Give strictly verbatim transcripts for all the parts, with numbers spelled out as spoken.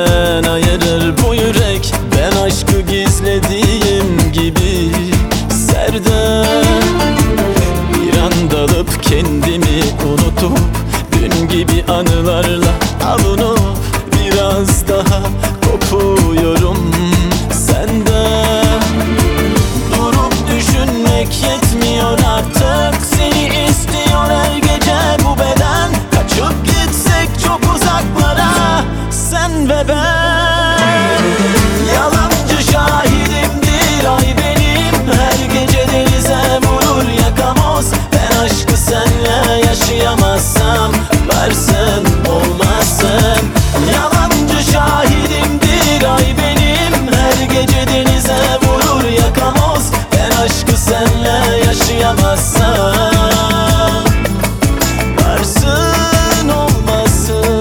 benden ayırır bu yürek. Ben aşkı gizlediğim gibi serde bir an dalıp kendimi unutup dün gibi anılarla avunup biraz daha kopuyorum senden. Durup düşünmek yetmiyor artık, seni istiyor her gece bu beden. Kaçıp gitsek çok uzaklara sen ve ben. Yalancı şahidimdir ay benim, her gece denize vurur yakamoz. Ben aşkı senle yaşayamazsam varsın olmazsın. Yalancı şahidimdir ay benim, her gece denize vurur yakamoz. Ben aşkı senle yaşayamazsam varsın olmasın.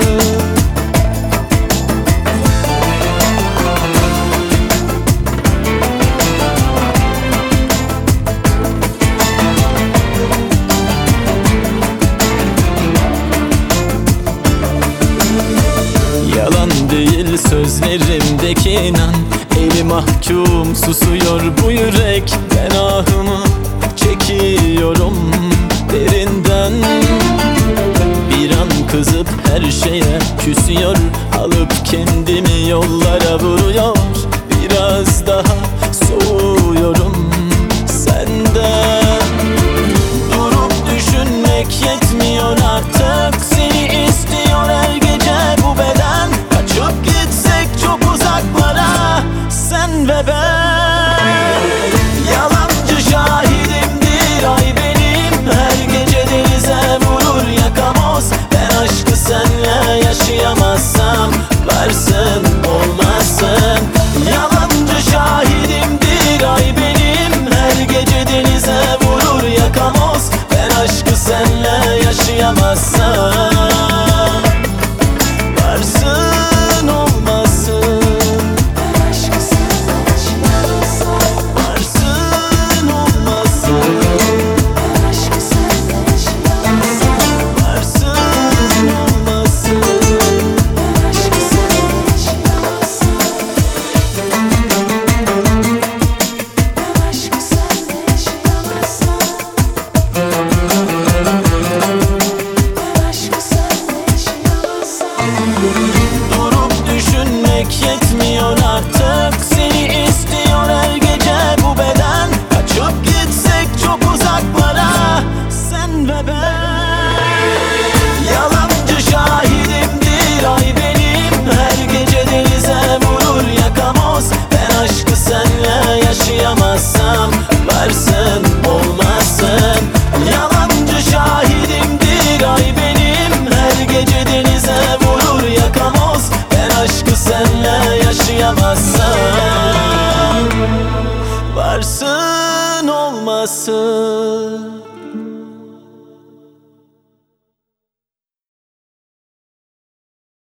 Yalan değil sözlerimdeki inan, eli mahkum susuyor bu yürek. Ben ahımı çekiyorum derinden. Bir an kızıp her şeye küsüyor, alıp kendimi yollara vuruyor. Biraz daha soğuyorum senden. Durup düşünmek yetmiyor artık, seni istiyor her gece bu beden. Kaçıp gitsek çok uzaklara sen ve ben. Yalancı şahidimdir ay benim, her gece denize vurur yakamoz. Ben aşkı senle yaşayamazsam varsın olmazsın. Yalancı şahidimdir ay benim, her gece denize vurur yakamoz. Ben aşkı senle yaşayamazsam varsın olmasın. Ben aşkı senle yaşayamazsam varsın olmasın. Ben aşkı senle yaşayamazsam varsın olmasın. Ben aşkı senle yaşayamazsam. Ben aşkı senle yaşayamazsam. Durup düşünmek yetmiyor artık, seni istiyor her gece bu beden. Kaçıp gitsek çok uzaklara sen ve ben. Yalancı şahidimdir ay benim, her gece denize vurur yakamoz. Ben aşkı senle yaşayamazsam varsın olmazsın. Yalancı şahidimdir ay benim, her gece denize vurur yakamoz. Ben aşkı senle yaşayamazsam varsın olmasın.